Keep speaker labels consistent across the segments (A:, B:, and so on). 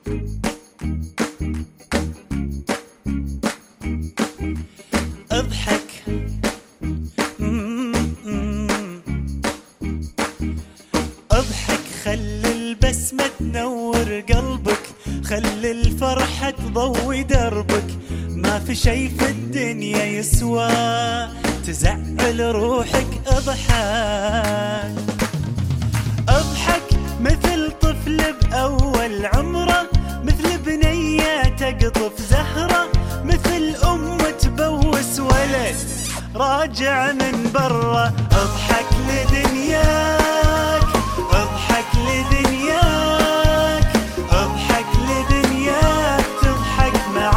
A: اضحك اضحك، خلي البسمة تنور قلبك، خلي الفرحة تضوي دربك. ما في شي في الدنيا يسوى تزعل روحك. اضحك اضحك مثل طفل بأول عمره، مثل بنية تقطف زهرة، مثل أم تبوس ولد راجع من برا. اضحك لدنياك، اضحك لدنياك، اضحك لدنياك تضحك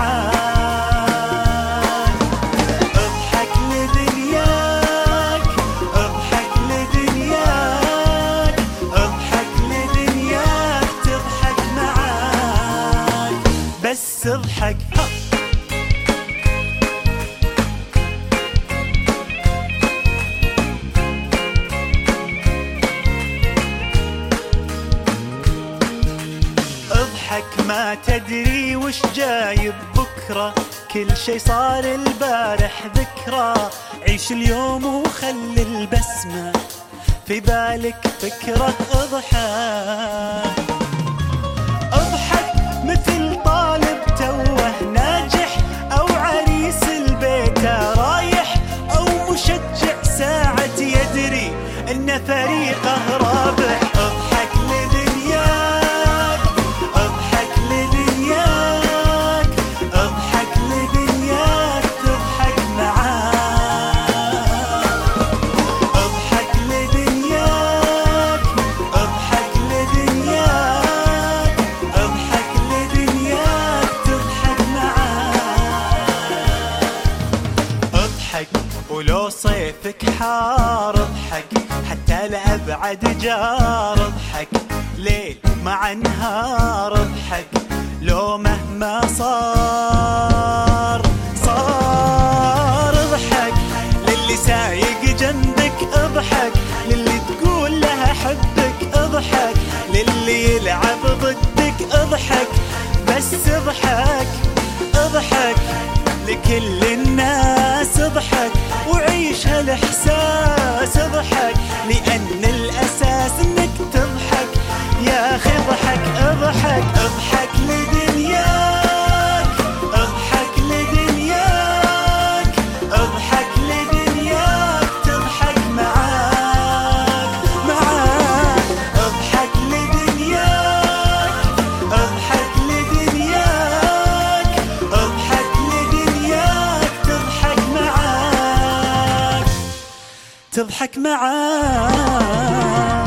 A: معاك. اضحك لدنياك، اضحك لدنياك، اضحك لدنياك تضحك معاك. بس اضحك ما تدري وش جايب بكرة، كل شي صار البارح ذكرى. عيش اليوم وخلي البسمة في بالك فكرة. اضحك اضحك مثل طالب توه ناجح، او عريس البيت رايح، او مشجع ساعة يدري ان فريقه رابح. اضحك لدنياك، اضحك لدنياك، اضحك لدنياك تضحك معاك. اضحك لدنياك، اضحك لدنياك، اضحك لدنياك تضحك معاك. اضحك ولو صيفك حار، اضحك حتى لأبعد جار. اضحك ليل مع نهار، اضحك لو مهما صار. اضحك للي سايق جنبك، اضحك للي تقول لها حبك، اضحك للي يلعب ضدك. اضحك بس اضحك اضحك لكل الناس. اضحك وعيش هالاحساس. اضحك لان الاساس انك تضحك يا اخي. اضحك اضحك اضحك لدنياك، اضحك لدنياك، اضحك لدنياك تضحك معاك معاك. اضحك لدنياك، اضحك لدنياك، اضحك لدنياك تضحك معاك تضحك معاك.